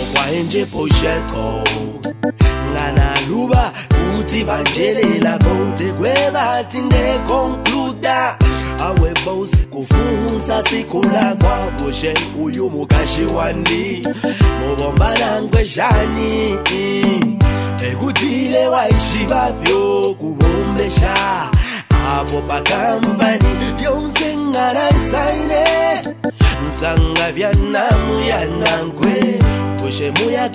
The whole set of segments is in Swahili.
kwaenje posheko ngana luba uthi banjelela kode kwebathi ne concluda awe boss kufunza sikula kwabo she uyu mukashi wandi mubombana ngwejani ekutile waishibavyo kubombesha abo pakambani byonsengara isaine nsanga byanamu yanangwe kushe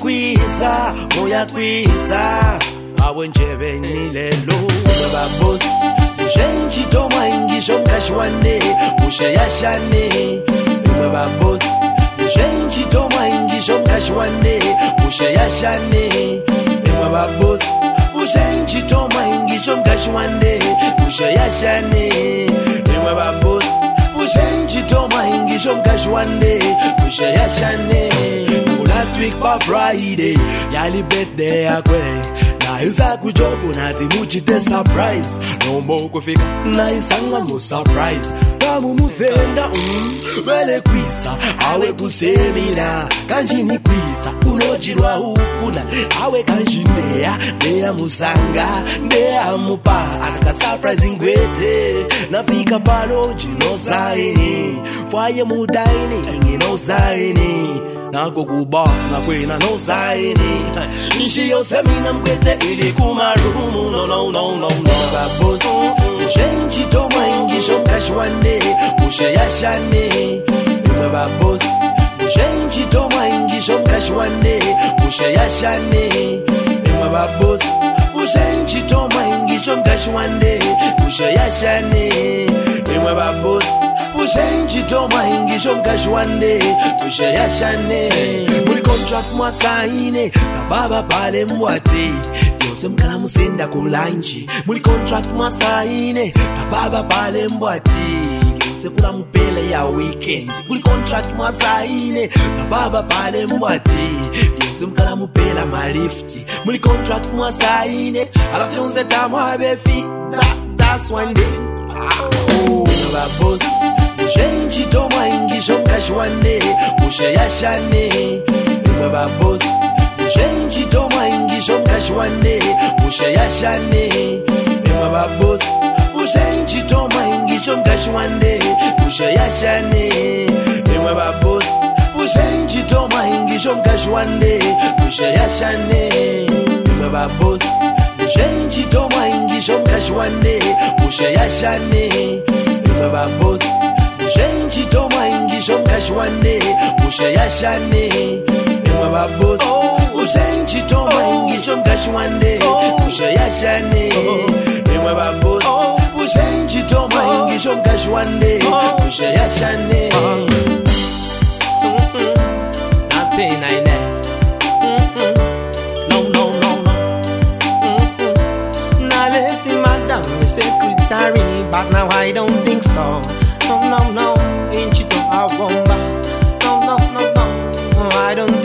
muyakwisa awe njebe nilelo babosi Shenchi toma ingisho mkashwane Mushe yashane Imwe babosi Shenchi toma ingisho mkashwane Mushe yashane Imwe babosi Shenchi toma ingisho mkashwane Mushe yashane Imwe babosi Shenchi toma ingisho mkashwane Mushe yashane Last week pa Friday Yali birthday akwe Iza kujobu nati muchite surprise Nombo kufika na isanga mo surprise Kamu musenda Wele kwisa Awe kusemina Kanjini kwisa Unojirwa hukuna Awe kanjinea Dea musanga Dea mupa Akaka surprise ingwete Nafika palo Jino saini Fwaye mudaini Ngino saini Nako kuba Nakwena no saini Nishi yo semina mkwete ili kumarumu no babosi Shenchi toma ingisho mkashwane Mushe yashane Imwe babosi Shenchi toma ingisho mkashwane Mushe yashane Imwe babosi Shenchi toma ingisho mkashwane Mushe yashane Imwe babosi Shenchi toma ingisho mkashwane Mushe yashane Muli contract mwasaine Na baba pale mwate Yose mkala musenda kulanchi Muli contract mwasaine Na baba pale mwate Yose kula mpele ya weekend Muli contract mwasaine Na baba pale mwate Yose mkala mpela malifti Muli contract mwasaine Alafu yonze tamwa befi That's one day babosi Shenchi toma ingisho mkashwane Mushe yashane Imwe babosi Shenchi toma ingisho mkashwane Mushe yashane Imwe babosi Shenchi toma ingisho mkashwane Mushe yashane Imwe babosi Shenchi toma ingisho mkashwane Mushe yashane Imwe babosi Shenchi toma ingisho mkashwane Mushe yashane Imwe babosi Shenchi toma ingisho mkashwane Mushe yashane Imwe babosi Shenchi toma ingisho mkashwane Mushe yashane Imwe babosi Shenchi toma ingisho mkashwane Mushe yashane Nothing I know No Now let the madam secretary But now I don't think so No, inchi to a womba No, I don't